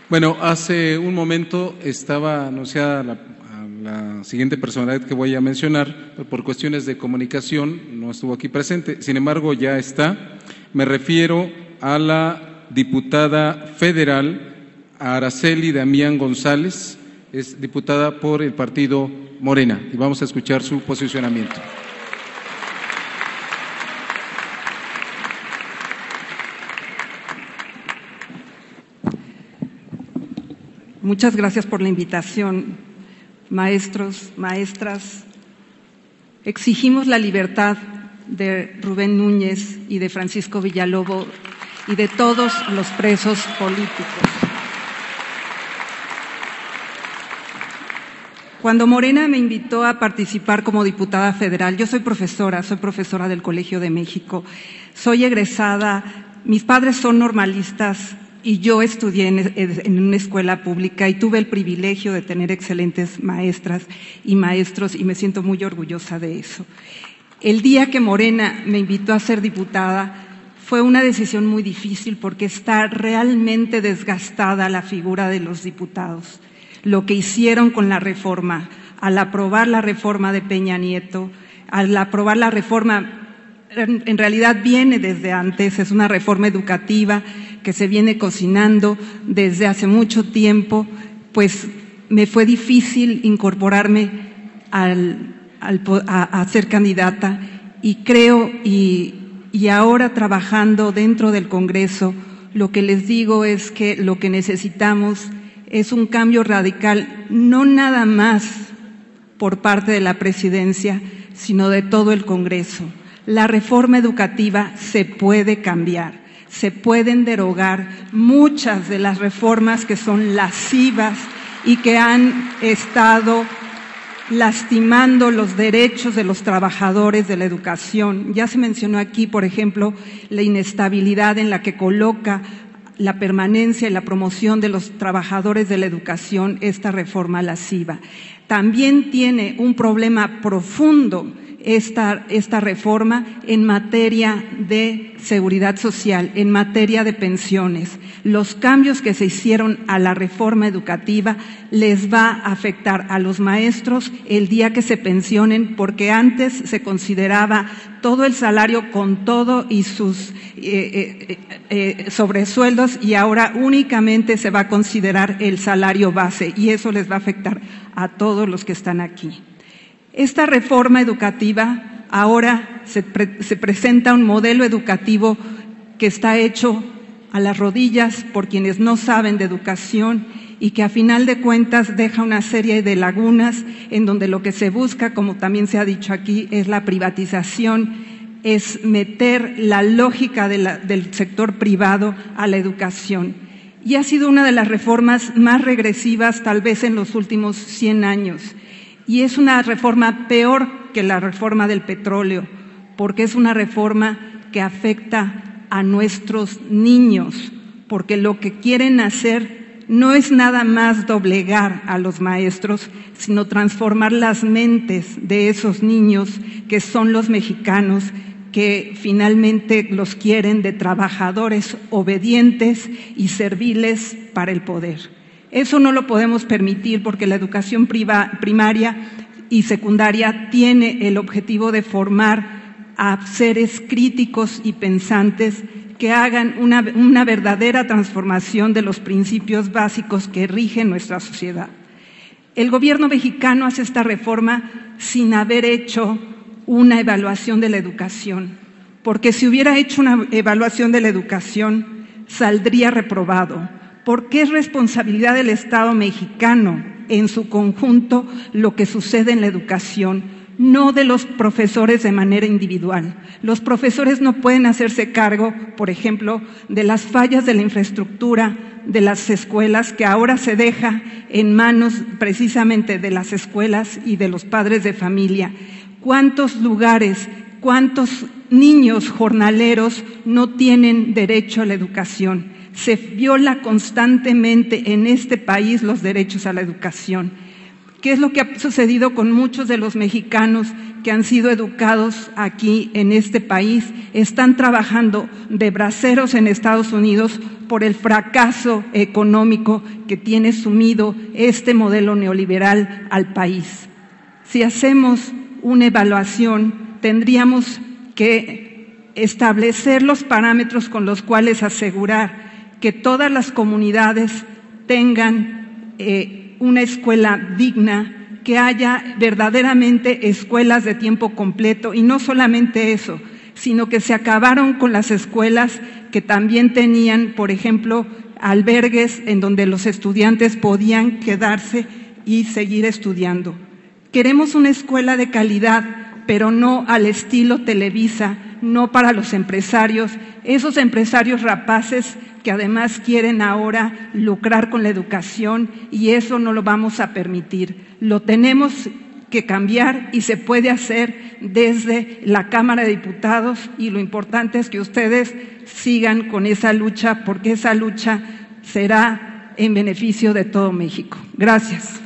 Bueno, hace un momento estaba anunciada la siguiente personalidad que voy a mencionar, pero por cuestiones de comunicación no estuvo aquí presente. Sin embargo, ya está. Me refiero a la diputada federal Araceli Damián González, es diputada por el partido Morena, y vamos a escuchar su posicionamiento. Muchas gracias por la invitación, maestros, maestras. Exigimos la libertad de Rubén Núñez y de Francisco Villalobos y de todos los presos políticos. Cuando Morena me invitó a participar como diputada federal, yo soy profesora del Colegio de México, soy egresada, mis padres son normalistas y yo estudié en una escuela pública y tuve el privilegio de tener excelentes maestras y maestros y me siento muy orgullosa de eso. El día que Morena me invitó a ser diputada fue una decisión muy difícil porque está realmente desgastada la figura de los diputados. Lo que hicieron con la reforma, al aprobar la reforma de Peña Nieto, al aprobar la reforma, en realidad viene desde antes, es una reforma educativa que se viene cocinando desde hace mucho tiempo, pues me fue difícil incorporarme a ser candidata y creo, y ahora trabajando dentro del Congreso, lo que les digo es que lo que necesitamos es un cambio radical, no nada más por parte de la presidencia, sino de todo el Congreso. La reforma educativa se puede cambiar, se pueden derogar muchas de las reformas que son lascivas y que han estado lastimando los derechos de los trabajadores de la educación. Ya se mencionó aquí, por ejemplo, la inestabilidad en la que coloca la permanencia y la promoción de los trabajadores de la educación esta reforma lasciva. También tiene un problema profundo esta reforma en materia de seguridad social, en materia de pensiones. Los cambios que se hicieron a la reforma educativa les va a afectar a los maestros el día que se pensionen, porque antes se consideraba todo el salario con todo y sus sobresueldos y ahora únicamente se va a considerar el salario base y eso les va a afectar a todos los que están aquí. Esta reforma educativa ahora se presenta un modelo educativo que está hecho a las rodillas por quienes no saben de educación y que a final de cuentas deja una serie de lagunas en donde lo que se busca, como también se ha dicho aquí, es la privatización, es meter la lógica del sector privado a la educación. Y ha sido una de las reformas más regresivas tal vez en los últimos 100 años. Y es una reforma peor que la reforma del petróleo, porque es una reforma que afecta a nuestros niños, porque lo que quieren hacer no es nada más doblegar a los maestros, sino transformar las mentes de esos niños que son los mexicanos, que finalmente los quieren de trabajadores obedientes y serviles para el poder. Eso no lo podemos permitir porque la educación primaria y secundaria tiene el objetivo de formar a seres críticos y pensantes que hagan una verdadera transformación de los principios básicos que rigen nuestra sociedad. El gobierno mexicano hace esta reforma sin haber hecho una evaluación de la educación, porque si hubiera hecho una evaluación de la educación, saldría reprobado, porque es responsabilidad del Estado mexicano en su conjunto lo que sucede en la educación, no de los profesores de manera individual. Los profesores no pueden hacerse cargo, por ejemplo, de las fallas de la infraestructura de las escuelas, que ahora se deja en manos precisamente de las escuelas y de los padres de familia. ¿Cuántos lugares, cuántos niños jornaleros no tienen derecho a la educación? Se viola constantemente en este país los derechos a la educación. ¿Qué es lo que ha sucedido con muchos de los mexicanos que han sido educados aquí en este país? Están trabajando de braceros en Estados Unidos por el fracaso económico que tiene sumido este modelo neoliberal al país. Si hacemos una evaluación, tendríamos que establecer los parámetros con los cuales asegurar que todas las comunidades tengan una escuela digna, que haya verdaderamente escuelas de tiempo completo, y no solamente eso, sino que se acabaron con las escuelas que también tenían, por ejemplo, albergues en donde los estudiantes podían quedarse y seguir estudiando. Queremos una escuela de calidad, pero no al estilo Televisa, no para los empresarios, esos empresarios rapaces que además quieren ahora lucrar con la educación, y eso no lo vamos a permitir. Lo tenemos que cambiar y se puede hacer desde la Cámara de Diputados, y lo importante es que ustedes sigan con esa lucha, porque esa lucha será en beneficio de todo México. Gracias.